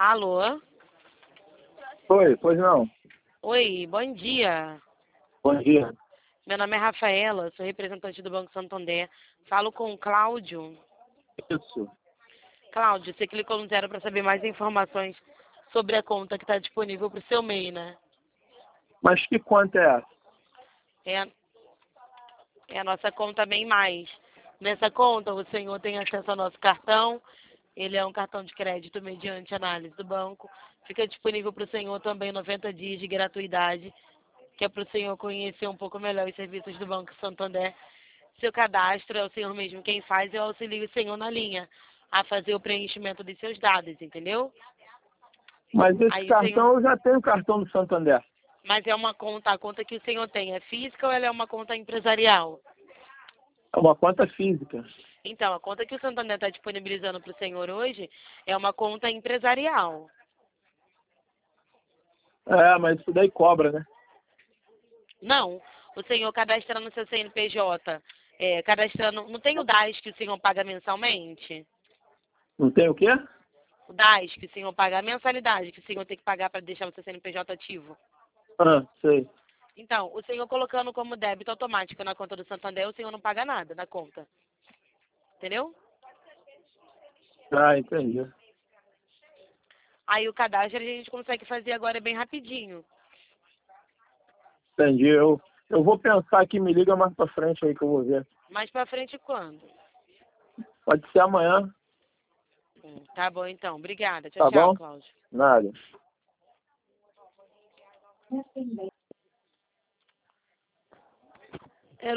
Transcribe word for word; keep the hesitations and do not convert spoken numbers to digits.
Alô? Oi, pois não. Oi, bom dia. Bom dia. Meu nome é Rafaela, sou representante do Banco Santander. Falo com o Cláudio. Isso. Cláudio, você clicou no zero para saber mais informações sobre a conta que está disponível para o seu M E I, né? Mas que conta é essa? É, é a nossa conta Bem Mais. Nessa conta, o senhor tem acesso ao nosso cartão. Ele é um cartão de crédito mediante análise do banco. Fica disponível para o senhor também noventa dias de gratuidade, que é para o senhor conhecer um pouco melhor os serviços do Banco Santander. Seu cadastro é o senhor mesmo quem faz, eu auxilio o senhor na linha a fazer o preenchimento dos seus dados, entendeu? Mas esse Aí o senhor, cartão, eu já tenho o cartão do Santander. mas é uma conta, a conta que o senhor tem é física ou ela é uma conta empresarial? É uma conta física. Então, a conta que o Santander está disponibilizando para o senhor hoje é uma conta empresarial. É, mas isso daí cobra, né? Não, o senhor cadastrando no seu C N P J, é, cadastrando, não tem o D A S que o senhor paga mensalmente? Não tem o quê? O D A S que o senhor paga, a mensalidade que o senhor tem que pagar para deixar o seu C N P J ativo. Ah, sei. Então, o senhor colocando como débito automático na conta do Santander, o senhor não paga nada na conta. Entendeu? Ah, entendi. Aí o cadastro a gente consegue fazer agora bem rapidinho. Entendi. Eu, eu vou pensar aqui, me liga mais pra frente aí que eu vou ver. Mais pra frente quando? Pode ser amanhã, Hum, tá bom então. Obrigada. Tchau, tá tchau, bom? Cláudio. Nada.